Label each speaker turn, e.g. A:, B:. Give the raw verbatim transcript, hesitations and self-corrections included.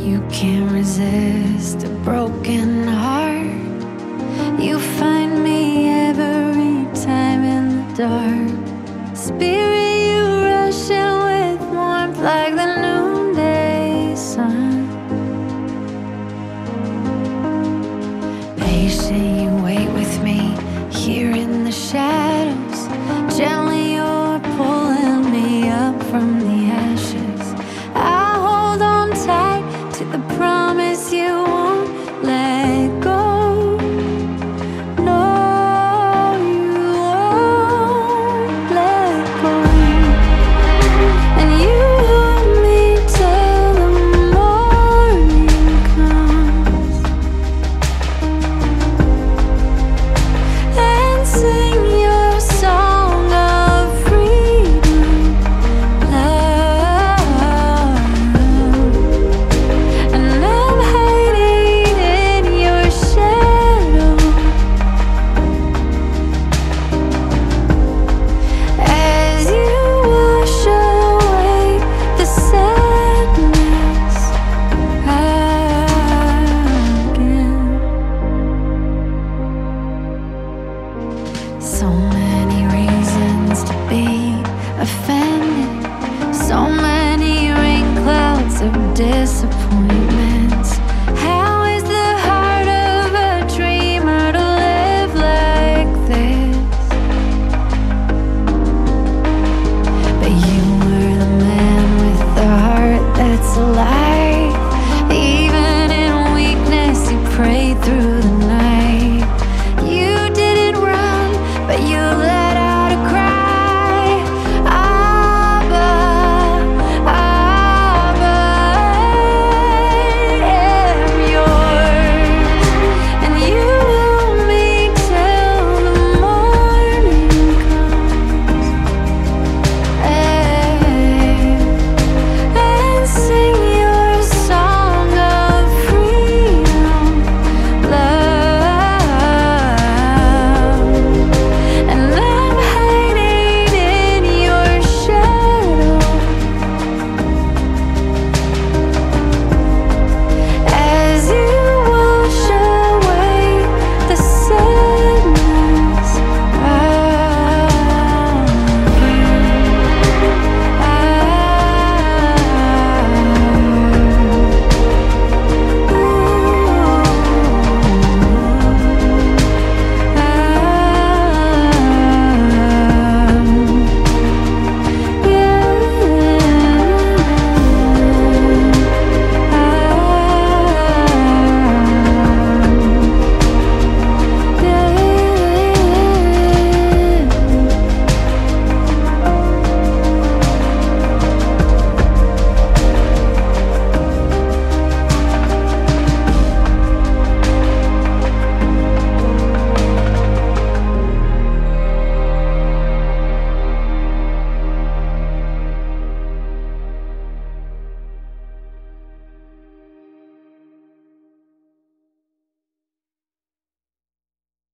A: You can't resist a broken heart. You find me every time in the dark. Spirit, you rush in with warmth like the noonday sun. Patient, you wait with me here in the shadows. Gently, you're pulling me up from the ashes. I hold on tight to the promise you won't let go. No, you won't let go. And you hold me till the morning comes, and sing your song of freedom, love. And I'm hiding in your shadow as you wash away the sadness again. So many reasons to be offended, so many rain clouds of disappointment.